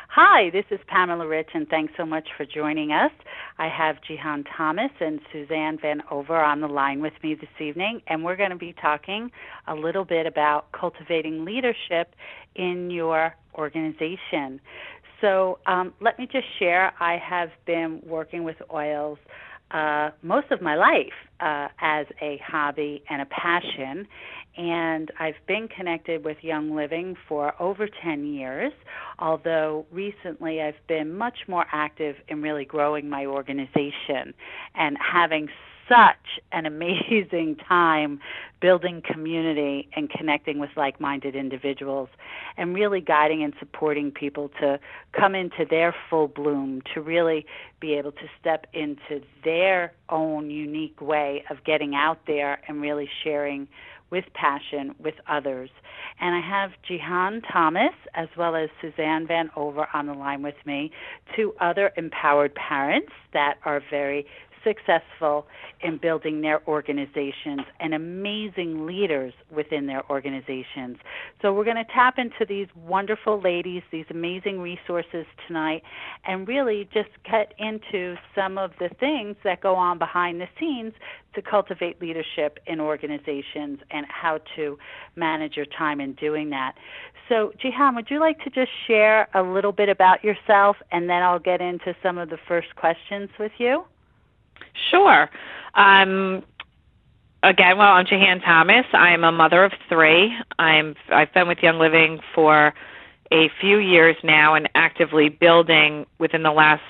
Hi, this is Pamela Rich, and thanks so much for joining us. I have Jihan Thomas and Suzanne Van Over on the line with me this evening, and we're going to be talking a little bit about cultivating leadership in your organization. So let me just share, I have been working with oils most of my life as a hobby and a passion, and I've been connected with Young Living for over 10 years, although recently I've been much more active in really growing my organization and having such an amazing time building community and connecting with like-minded individuals and really guiding and supporting people to come into their full bloom, to really be able to step into their own unique way of getting out there and really sharing with passion with others. And I have Jihan Thomas as well as Suzanne Van Over on the line with me, two other empowered parents that are very successful in building their organizations and amazing leaders within their organizations. So we're going to tap into these wonderful ladies, these amazing resources tonight, and really just get into some of the things that go on behind the scenes to cultivate leadership in organizations and how to manage your time in doing that. So, Jihan, would you like to just share a little bit about yourself, and then I'll get into some of the first questions with you? Sure. I'm Jihan Thomas. I'm a mother of three. I've been with Young Living for a few years now and actively building within the last,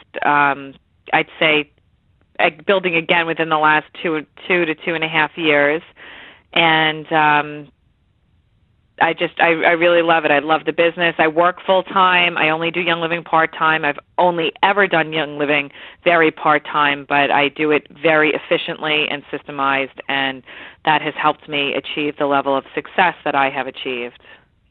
building again within the last two to 2.5 years. And I really love it. I love the business. I work full-time. I only do Young Living part-time. I've only ever done Young Living very part-time, but I do it very efficiently and systemized, and that has helped me achieve the level of success that I have achieved.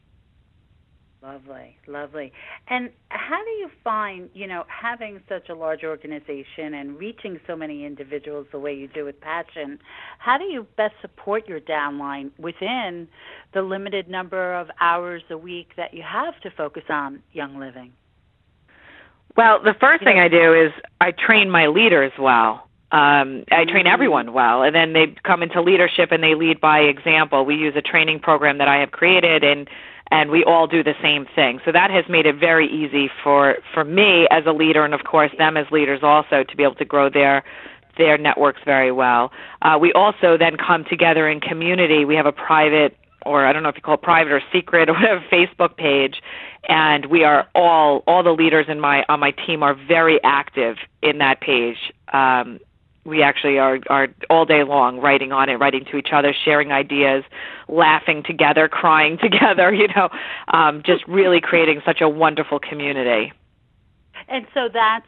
Lovely, lovely. And how do you find, having such a large organization and reaching so many individuals the way you do with passion, how do you best support your downline within the limited number of hours a week that you have to focus on Young Living? Well, the first thing I do is I train my leaders well. I train everyone well, and then they come into leadership and they lead by example. We use a training program that I have created, and we all do the same thing. So that has made it very easy for me as a leader, and of course them as leaders also, to be able to grow their networks very well. We also then come together in community. We have a private, or I don't know if you call it private or secret or whatever, Facebook page, and we are all the leaders on my team are very active in that page. We actually are all day long writing on it, writing to each other, sharing ideas, laughing together, crying together, just really creating such a wonderful community. And so that's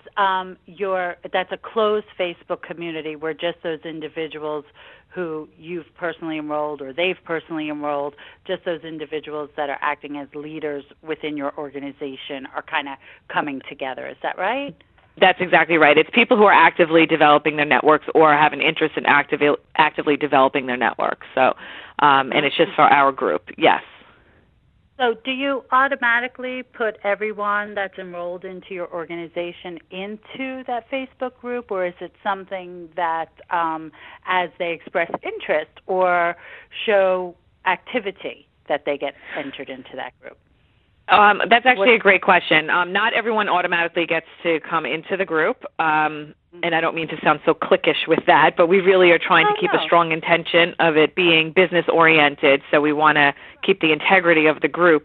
a closed Facebook community where just those individuals who you've personally enrolled or they've personally enrolled, just those individuals that are acting as leaders within your organization are kind of coming together. Is that right? That's exactly right. It's people who are actively developing their networks or have an interest in actively developing their networks. So, and it's just for our group, yes. So do you automatically put everyone that's enrolled into your organization into that Facebook group, or is it something that as they express interest or show activity that they get entered into that group? That's actually a great question. Not everyone automatically gets to come into the group, and I don't mean to sound so cliquish with that, but we really are trying to keep a strong intention of it being business-oriented, so we want to keep the integrity of the group.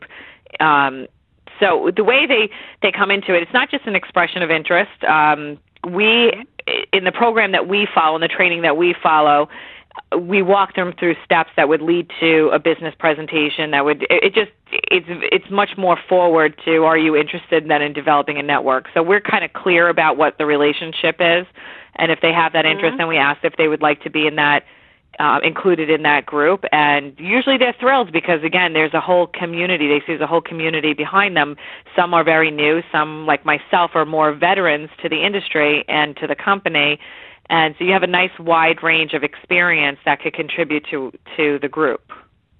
So the way they come into it, it's not just an expression of interest. We, in the program that we follow, in the training that we follow, we walk them through steps that would lead to a business presentation that would, it's much more forward to, are you interested then in developing a network? So we're kind of clear about what the relationship is, and if they have that interest, then we ask if they would like to be in that, included in that group, and usually they're thrilled because, again, there's a whole community. They see there's a whole community behind them. Some are very new. Some, like myself, are more veterans to the industry and to the company. And so you have a nice wide range of experience that could contribute to the group.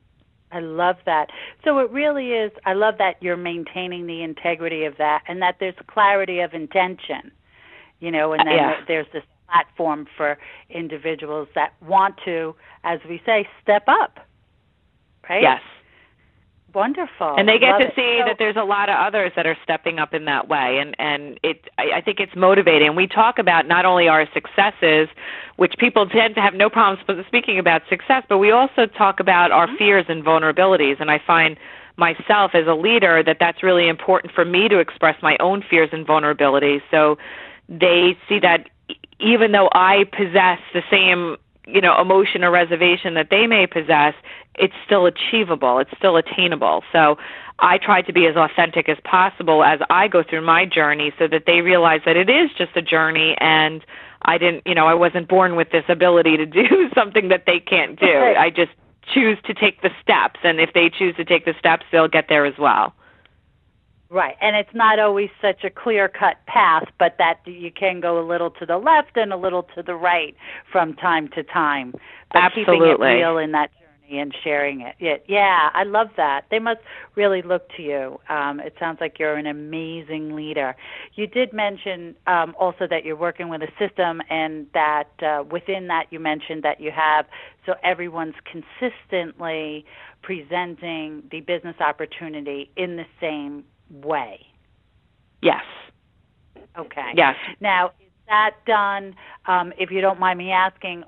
I love that. So it really is, I love that you're maintaining the integrity of that and that there's clarity of intention, and then there's this platform for individuals that want to, as we say, step up, right? Yes. Wonderful. And they get Love to see that there's a lot of others that are stepping up in that way, and I think it's motivating. We talk about not only our successes, which people tend to have no problems speaking about success, but we also talk about our fears and vulnerabilities, and I find myself as a leader that's really important for me to express my own fears and vulnerabilities, so they see that even though I possess the same emotion or reservation that they may possess, it's still achievable, it's still attainable. So I try to be as authentic as possible as I go through my journey so that they realize that it is just a journey and I wasn't born with this ability to do something that they can't do. Right. I just choose to take the steps, and if they choose to take the steps, they'll get there as well. Right, and it's not always such a clear-cut path, but that you can go a little to the left and a little to the right from time to time. But Absolutely. Keeping it real in that journey and sharing it. Yeah, I love that. They must really look to you. It sounds like you're an amazing leader. You did mention also that you're working with a system, and that within that you mentioned that you have, so everyone's consistently presenting the business opportunity in the same way. Yes. Okay. Yes. Now, is that done, if you don't mind me asking,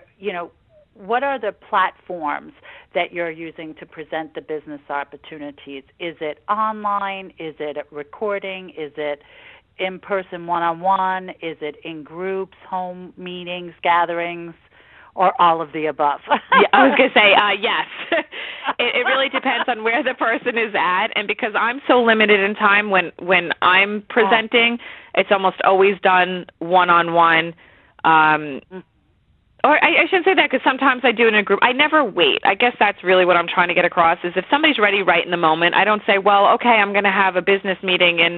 what are the platforms that you're using to present the business opportunities? Is it online? Is it a recording? Is it in-person one-on-one? Is it in groups, home meetings, gatherings? Or all of the above? Yeah, I was going to say yes. It really depends on where the person is at, and because I'm so limited in time when I'm presenting, it's almost always done one-on-one. Or I shouldn't say that, because sometimes I do it in a group. I never wait. I guess that's really what I'm trying to get across, is if somebody's ready right in the moment, I don't say, well, okay, I'm going to have a business meeting in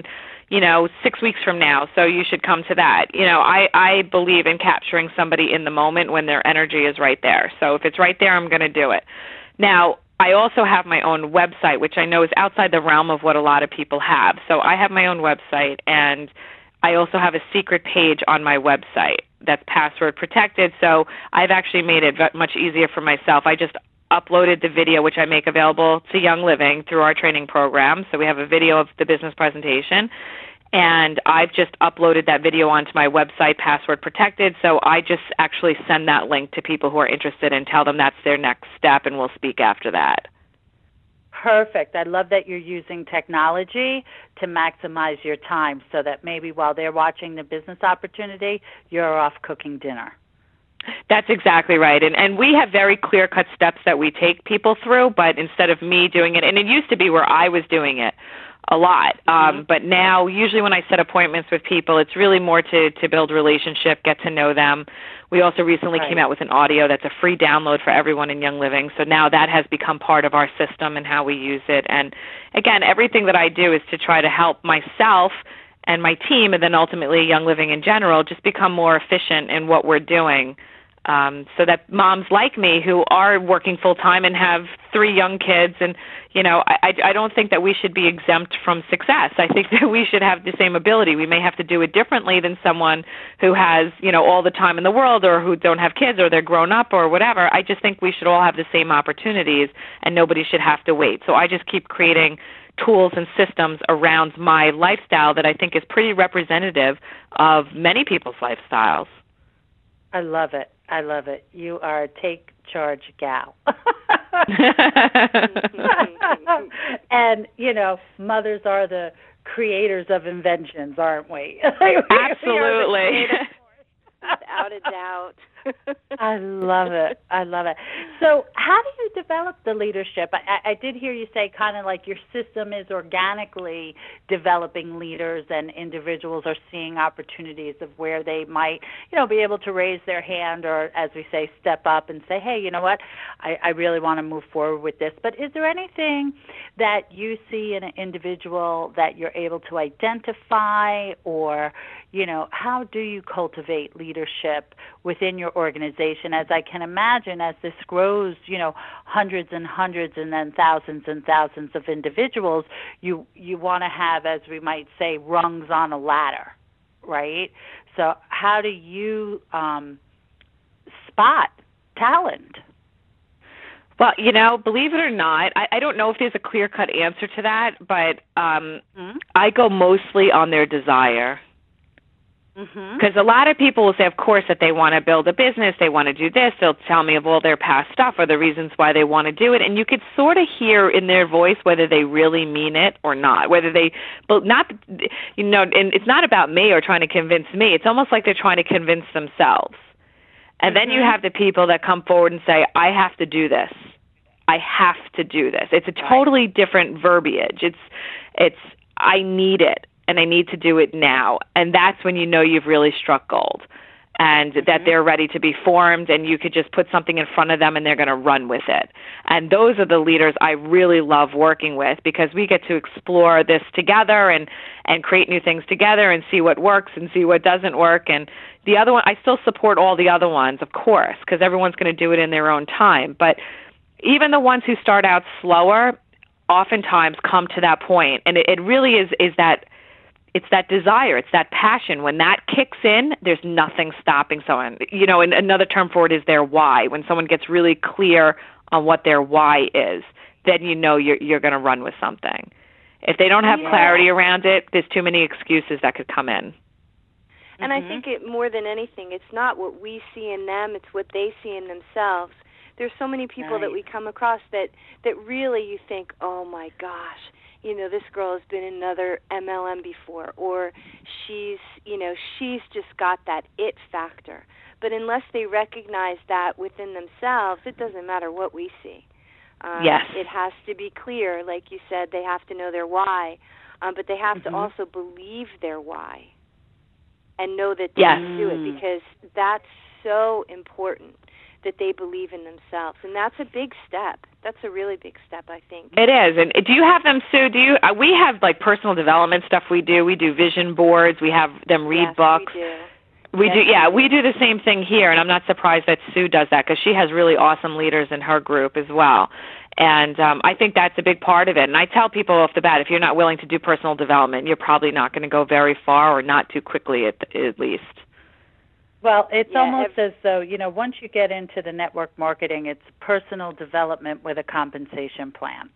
6 weeks from now, so you should come to that. I believe in capturing somebody in the moment when their energy is right there. So if it's right there, I'm going to do it. Now, I also have my own website, which I know is outside the realm of what a lot of people have. So I have my own website, and I also have a secret page on my website that's password protected. So I've actually made it much easier for myself. I just uploaded the video, which I make available to Young Living through our training program. So we have a video of the business presentation, and I've just uploaded that video onto my website, password protected. So I just actually send that link to people who are interested and tell them that's their next step, and we'll speak after that. Perfect. I love that you're using technology to maximize your time, so that maybe while they're watching the business opportunity, you're off cooking dinner. That's exactly right. And we have very clear-cut steps that we take people through, but instead of me doing it, and it used to be where I was doing it a lot, but now usually when I set appointments with people, it's really more to build relationship, get to know them. We also recently came out with an audio that's a free download for everyone in Young Living, so now that has become part of our system and how we use it. And again, everything that I do is to try to help myself and my team, and then ultimately Young Living in general, just become more efficient in what we're doing. So that moms like me who are working full-time and have 3 young kids, and, I don't think that we should be exempt from success. I think that we should have the same ability. We may have to do it differently than someone who has, all the time in the world, or who don't have kids, or they're grown up, or whatever. I just think we should all have the same opportunities, and nobody should have to wait. So I just keep creating tools and systems around my lifestyle that I think is pretty representative of many people's lifestyles. I love it. I love it. You are a take charge gal. And, mothers are the creators of inventions, aren't we? Absolutely. Without a doubt. I love it. I love it. So how do you develop the leadership? I did hear you say kind of like your system is organically developing leaders, and individuals are seeing opportunities of where they might, be able to raise their hand, or, as we say, step up and say, hey, you know what, I really want to move forward with this. But is there anything that you see in an individual that you're able to identify, or, how do you cultivate leadership within your organization, as I can imagine, as this grows, hundreds and hundreds and then thousands of individuals, you want to have, as we might say, rungs on a ladder, right? So how do you spot talent? Well, believe it or not, I don't know if there's a clear-cut answer to that, but I go mostly on their desire. Because a lot of people will say, of course, that they want to build a business, they want to do this, they'll tell me of all their past stuff or the reasons why they want to do it, and you could sort of hear in their voice whether they really mean it or not, but not, and it's not about me or trying to convince me, it's almost like they're trying to convince themselves. And then you have the people that come forward and say, I have to do this. I have to do this. It's a totally different verbiage. It's I need it, and I need to do it now. And that's when you know you've really struck gold, and that they're ready to be formed, and you could just put something in front of them and they're going to run with it. And those are the leaders I really love working with, because we get to explore this together and create new things together and see what works and see what doesn't work. And the other one, I still support all the other ones, of course, because everyone's going to do it in their own time. But even the ones who start out slower oftentimes come to that point. And it really is that it's that desire, it's that passion. When that kicks in, there's nothing stopping someone. And another term for it is their why. When someone gets really clear on what their why is, then you're going to run with something. If they don't have clarity around it, there's too many excuses that could come in. And I think more than anything, it's not what we see in them, it's what they see in themselves. There's so many people that we come across that really you think, oh my gosh, this girl has been in another MLM before, or she's just got that it factor. But unless they recognize that within themselves, it doesn't matter what we see. Yes. It has to be clear, like you said, they have to know their why, but they have to also believe their why and know that they can do it, because that's so important that they believe in themselves. And that's a big step. That's a really big step, I think. It is. And do you have them, Sue? We have like personal development stuff we do. We do vision boards. We have them read books. We do. Yeah, we do the same thing here, and I'm not surprised that Sue does that, because she has really awesome leaders in her group as well. And I think that's a big part of it. And I tell people off the bat, if you're not willing to do personal development, you're probably not going to go very far, or not too quickly at least. Well, it's almost as though, once you get into the network marketing, it's personal development with a compensation plan.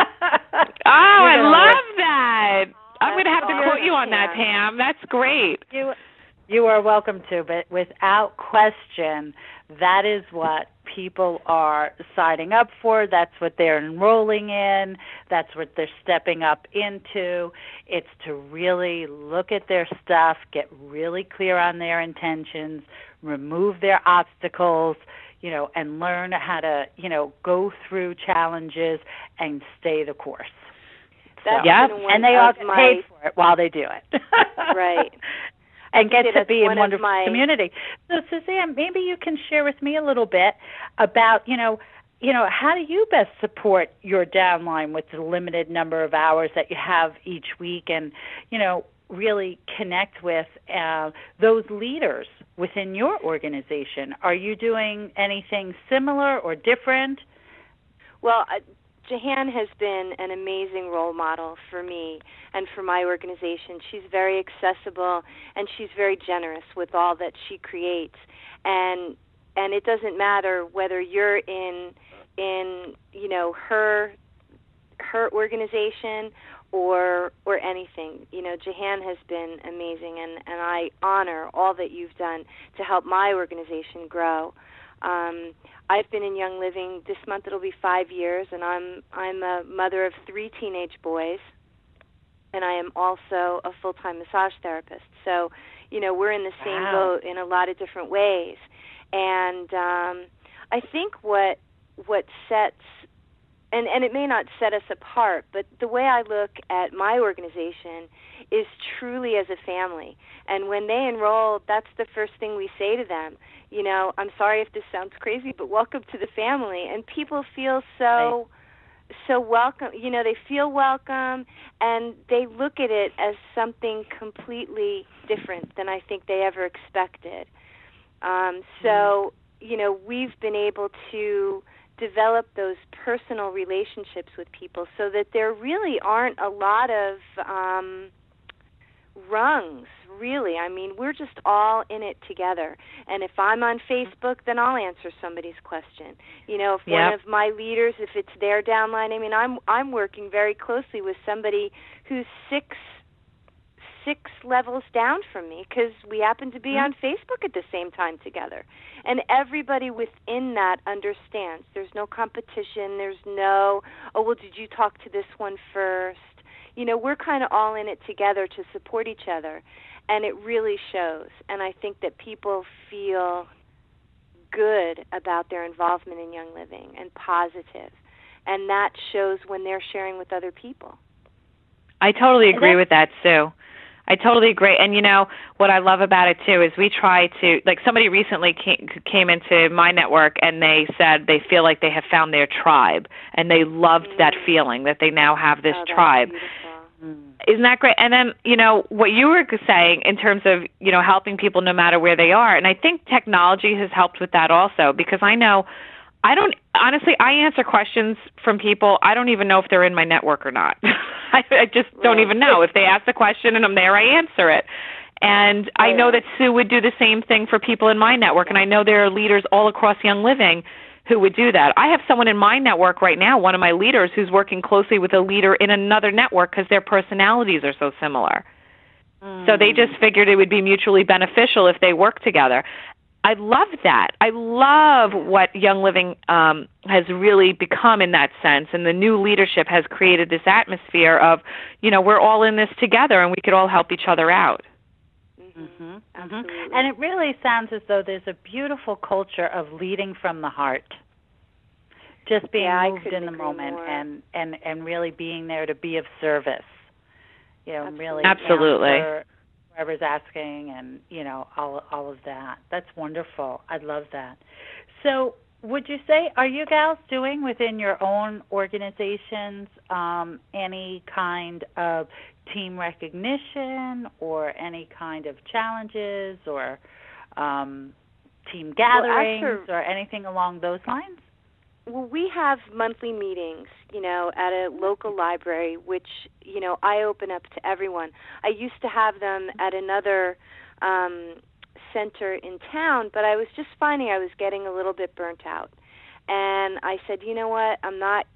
I love that. I'm going to have to quote you on that, Pam. That's great. You are welcome to, but without question, that is what people are signing up for. That's what they're enrolling in. That's what they're stepping up into. It's to really look at their stuff, get really clear on their intentions, remove their obstacles, and learn how to, go through challenges and stay the course. And they all get paid for it while they do it. Right. And get to be in wonderful community. So, Suzanne, maybe you can share with me a little bit about, how do you best support your downline with the limited number of hours that you have each week, and, really connect with those leaders within your organization? Are you doing anything similar or different? Well, Jehan has been an amazing role model for me and for my organization. She's very accessible, and she's very generous with all that she creates. And it doesn't matter whether you're in her organization or anything. Jehan has been amazing, and I honor all that you've done to help my organization grow. I've been in Young Living. This month it'll be 5 years, and I'm a mother of 3 teenage boys, and I am also a full-time massage therapist. So, we're in the same boat in a lot of different ways. And I think what sets, and it may not set us apart, but the way I look at my organization is truly as a family. And when they enroll, that's the first thing we say to them. I'm sorry if this sounds crazy, but welcome to the family. And people feel so welcome. They feel welcome, and they look at it as something completely different than I think they ever expected. So, we've been able to develop those personal relationships with people so that there really aren't a lot of rungs, really. I mean, we're just all in it together. And if I'm on Facebook, then I'll answer somebody's question. If one of my leaders, if it's their downline, I mean, I'm working very closely with somebody who's six levels down from me because we happen to be on Facebook at the same time together. And everybody within that understands. There's no competition. There's no, oh, well, did you talk to this one first? We're kind of all in it together to support each other. And it really shows. And I think that people feel good about their involvement in Young Living and positive. And that shows when they're sharing with other people. I totally agree with that, Sue. I totally agree. And, what I love about it, too, is we try to, like somebody recently came into my network and they said they feel like they have found their tribe. And they loved that feeling that they now have this tribe. Isn't that great? And then, what you were saying in terms of, helping people no matter where they are. And I think technology has helped with that also because I answer questions from people. I don't even know if they're in my network or not. I just don't even know. If they ask the question and I'm there, I answer it. And I know that Sue would do the same thing for people in my network. And I know there are leaders all across Young Living who would do that. I have someone in my network right now, one of my leaders, who's working closely with a leader in another network because their personalities are so similar. So they just figured it would be mutually beneficial if they work together. I love that. I love what Young Living has really become in that sense, and the new leadership has created this atmosphere of, we're all in this together and we could all help each other out. And it really sounds as though there's a beautiful culture of leading from the heart, just being moved in the moment and really being there to be of service. Really answer whoever's asking and, all of that. That's wonderful. I love that. So would you say, are you gals doing within your own organizations any kind of team recognition or any kind of challenges or team gatherings or anything along those lines? Well, we have monthly meetings, at a local library, which, I open up to everyone. I used to have them at another center in town, but I was just finding I was getting a little bit burnt out. And I said, you know what, I'm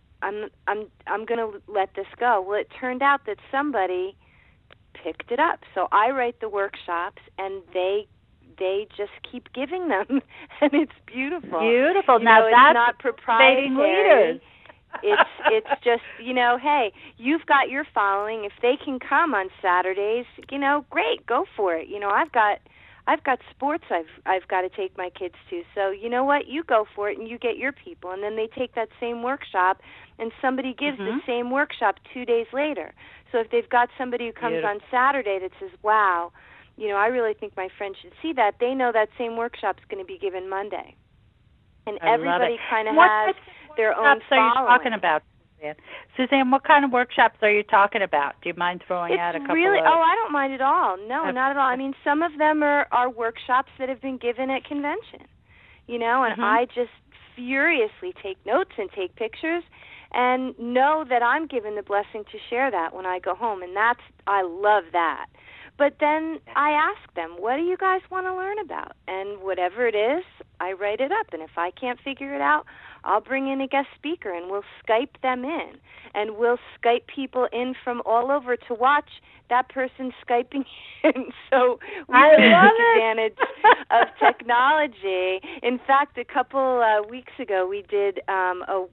going to let this go. Well, it turned out that somebody picked it up. So I write the workshops, and they just keep giving them, and it's beautiful. Beautiful. Now that's it's not proprietary. Leaders. It's just, hey, you've got your following. If they can come on Saturdays, great, go for it. I've got sports I've got to take my kids to. So you know what? You go for it and you get your people. And then they take that same workshop and somebody gives the same workshop 2 days later. So if they've got somebody who comes on Saturday that says, wow, I really think my friend should see that, they know that same workshop's going to be given Monday. And everybody kind of has their own following. What are you talking about, Suzanne? Suzanne, what kind of workshops are you talking about? Do you mind throwing out a couple really, of... I don't mind at all. No, not at all. I mean, some of them are workshops that have been given at convention, and I just furiously take notes and take pictures and know that I'm given the blessing to share that when I go home, and I love that. But then I ask them, what do you guys want to learn about? And whatever it is, I write it up. And if I can't figure it out, I'll bring in a guest speaker and we'll Skype them in. And we'll Skype people in from all over to watch that person Skyping in. So we really take advantage of technology. In fact, a couple weeks ago, we did a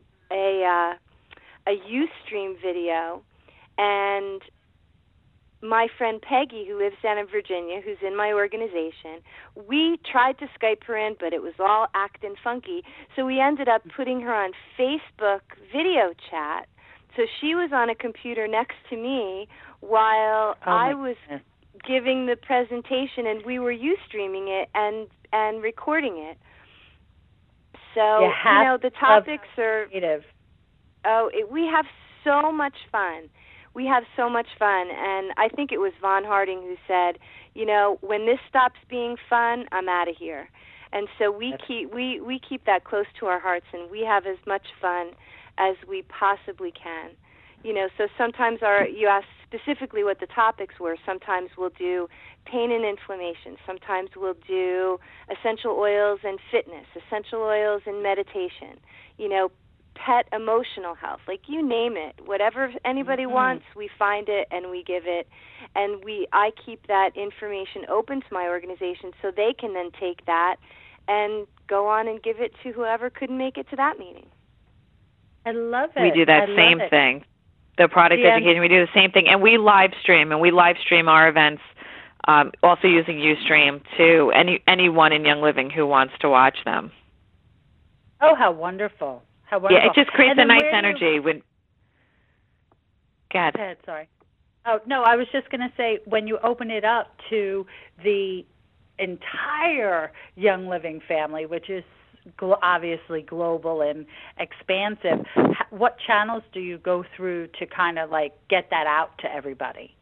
Ustream video, and my friend Peggy, who lives down in Virginia, who's in my organization, we tried to Skype her in, but it was all acting funky. So we ended up putting her on Facebook video chat. So she was on a computer next to me while I was giving the presentation, and we were Ustreaming it and recording it. So, the topics are... Creative. We have so much fun. We have so much fun, and I think it was Von Harding who said, when this stops being fun, I'm out of here. And so we keep that close to our hearts, and we have as much fun as we possibly can. So sometimes you asked specifically what the topics were. Sometimes we'll do pain and inflammation. Sometimes we'll do essential oils and fitness, essential oils and meditation, pet emotional health, like you name it. Whatever anybody wants, we find it and we give it. And I keep that information open to my organization so they can then take that and go on and give it to whoever couldn't make it to that meeting. I love it. We do that same thing. The product education, we do the same thing. And we live stream our events, also using Ustream, to anyone in Young Living who wants to watch them. Oh, how wonderful. How wonderful. Yeah, it just creates a nice energy. Go ahead. Go ahead, sorry. Oh, no, I was just going to say, when you open it up to the entire Young Living family, which is obviously global and expansive, what channels do you go through to kind of like get that out to everybody?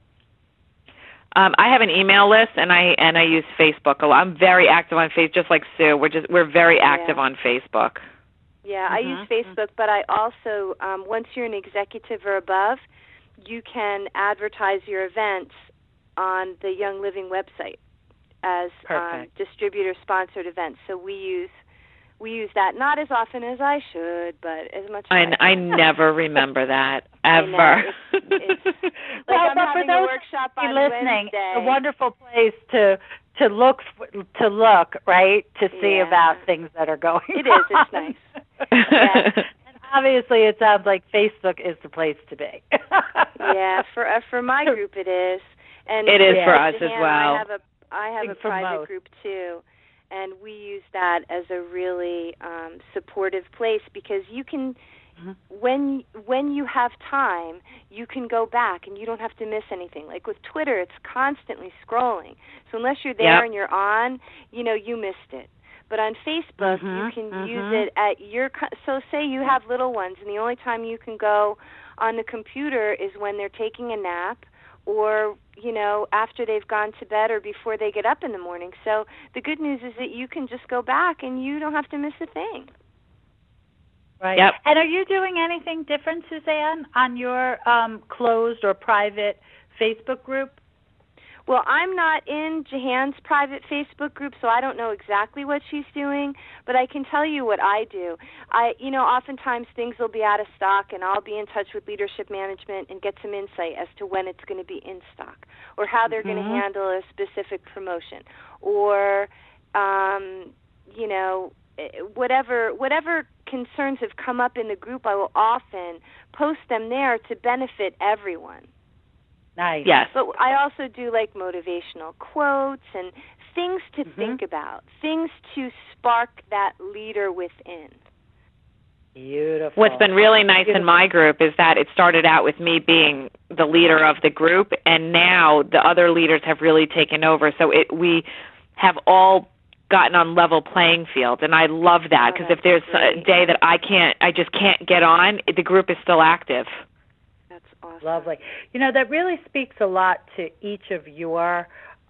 I have an email list, and I use Facebook a lot. I'm very active on Facebook, just like Sue. We're very active on Facebook. Yeah, I use Facebook, but I also, once you're an executive or above, you can advertise your events on the Young Living website as distributor-sponsored events. So we use that, not as often as I should, but as much as I never remember that, ever. It's like I'm having a workshop on listening, Wednesday. A wonderful place to look, right, to see about things that are going on. It is. It's nice. Yeah. And obviously, it sounds like Facebook is the place to be. Yeah, for my group it is. And it is for us as well. I have a private group too. And we use that as a really supportive place, because you can, when you have time, you can go back and you don't have to miss anything. Like with Twitter, it's constantly scrolling. So unless you're there and you're on, you missed it. But on Facebook, you can use it at your. So say you have little ones, and the only time you can go on the computer is when they're taking a nap, or after they've gone to bed, or before they get up in the morning. So the good news is that you can just go back and you don't have to miss a thing. Right. Yep. And are you doing anything different, Suzanne, on your closed or private Facebook group? Well, I'm not in Jehan's private Facebook group, so I don't know exactly what she's doing, but I can tell you what I do. Oftentimes things will be out of stock, and I'll be in touch with leadership management and get some insight as to when it's going to be in stock, or how they're going to handle a specific promotion, or whatever concerns have come up in the group, I will often post them there to benefit everyone. Nice. Yes. But I also do like motivational quotes and things to think about, things to spark that leader within. Beautiful. What's been really nice in my group is that it started out with me being the leader of the group, and now the other leaders have really taken over. So we have all gotten on level playing field, and I love that, because if there's a day that I just can't get on, the group is still active. Awesome. Lovely. That really speaks a lot to each of your,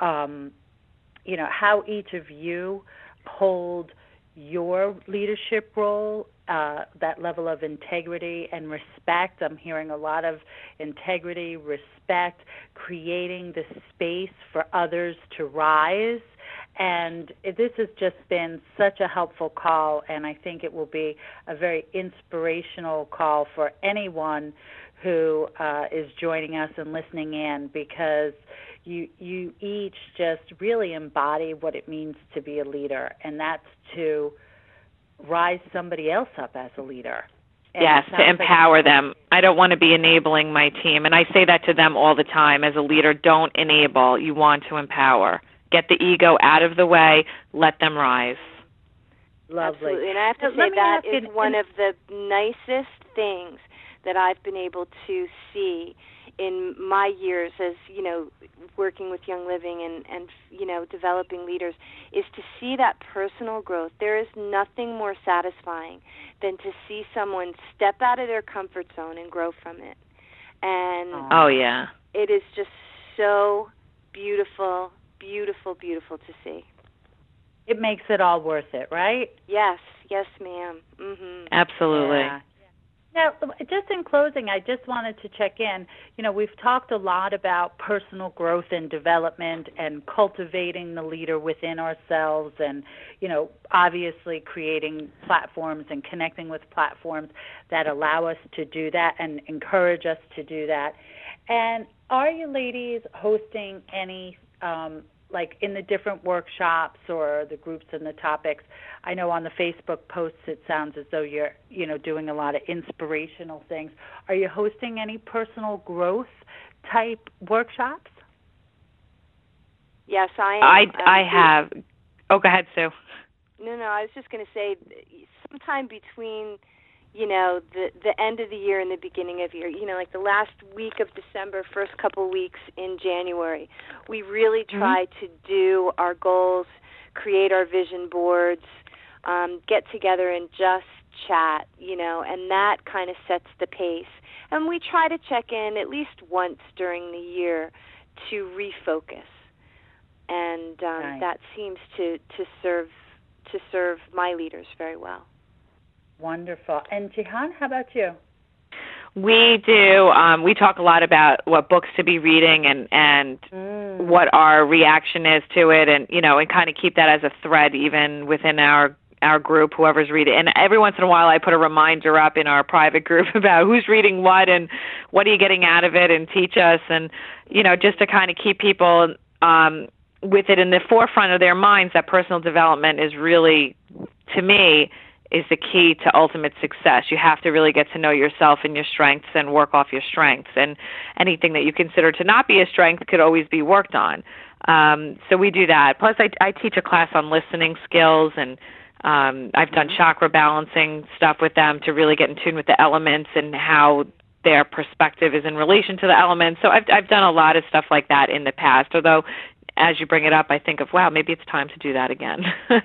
how each of you hold your leadership role, that level of integrity and respect. I'm hearing a lot of integrity, respect, creating the space for others to rise. And this has just been such a helpful call, and I think it will be a very inspirational call for anyone who is joining us and listening in, because you each just really embody what it means to be a leader, and that's to rise somebody else up as a leader. And yes, to empower them. I don't want to be enabling my team, and I say that to them all the time. As a leader, don't enable. You want to empower. Get the ego out of the way. Let them rise. Lovely. Absolutely, and I have to say that is one of the nicest things that I've been able to see in my years as, working with Young Living and developing leaders, is to see that personal growth. There is nothing more satisfying than to see someone step out of their comfort zone and grow from it. And it is just so beautiful, beautiful, beautiful to see. it makes it all worth it, right? Yes, ma'am. Absolutely. Yeah. Now, just in closing, I just wanted to check in. We've talked a lot about personal growth and development and cultivating the leader within ourselves and, obviously creating platforms and connecting with platforms that allow us to do that and encourage us to do that. And are you ladies hosting any like in the different workshops or the groups and the topics? I know on the Facebook posts it sounds as though you're, doing a lot of inspirational things. Are you hosting any personal growth type workshops? Yes, I am. I have. Oh, go ahead, Sue. No, I was just going to say sometime between the end of the year and the beginning of the year, like the last week of December, first couple weeks in January, we really try to do our goals, create our vision boards, get together and just chat, and that kind of sets the pace. And we try to check in at least once during the year to refocus. And that seems to serve my leaders very well. Wonderful. And Jihan, how about you? We do. We talk a lot about what books to be reading and what our reaction is to it, and and kind of keep that as a thread even within our group, whoever's reading. And every once in a while, I put a reminder up in our private group about who's reading what and what are you getting out of it, and teach us, and just to kind of keep people with it in the forefront of their minds. That personal development is really, to me, is the key to ultimate success. You have to really get to know yourself and your strengths and work off your strengths. And anything that you consider to not be a strength could always be worked on. So we do that. Plus, I teach a class on listening skills, and I've done chakra balancing stuff with them to really get in tune with the elements and how their perspective is in relation to the elements. So I've done a lot of stuff like that in the past, although as you bring it up, I think of, wow, maybe it's time to do that again.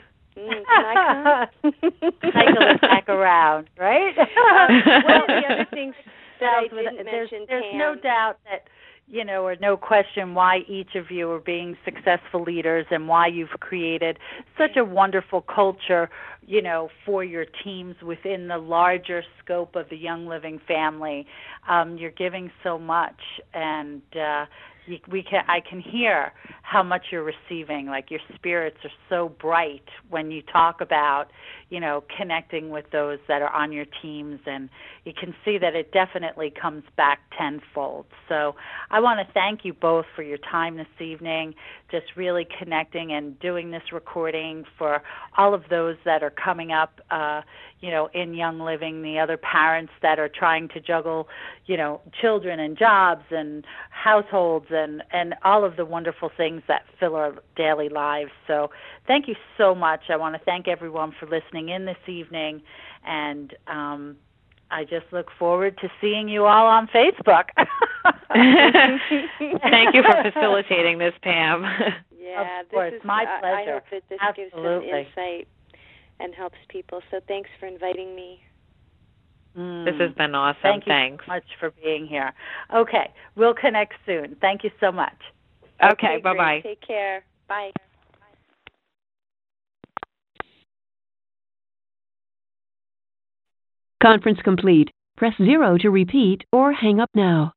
Cycle it back around, right? One of the other things that I didn't mention, there's no doubt that, or no question why each of you are being successful leaders and why you've created such a wonderful culture, for your teams within the larger scope of the Young Living family. You're giving so much, and I can hear how much you're receiving. Like, your spirits are so bright when you talk about, connecting with those that are on your teams, and you can see that it definitely comes back tenfold. So I want to thank you both for your time this evening, just really connecting and doing this recording for all of those that are coming up, in Young Living, the other parents that are trying to juggle, children and jobs and households and all of the wonderful things that fill our daily lives. So thank you so much. I want to thank everyone for listening in this evening, and I just look forward to seeing you all on Facebook. Thank you for facilitating this, Pam. Yeah, of course, my pleasure. I hope that this gives some insight and helps people. So thanks for inviting me. This has been awesome. Thanks Thanks so much for being here. Okay, we'll connect soon. Thank you so much. Okay, bye-bye. Take care. Bye. Conference complete. Press 0 to repeat or hang up now.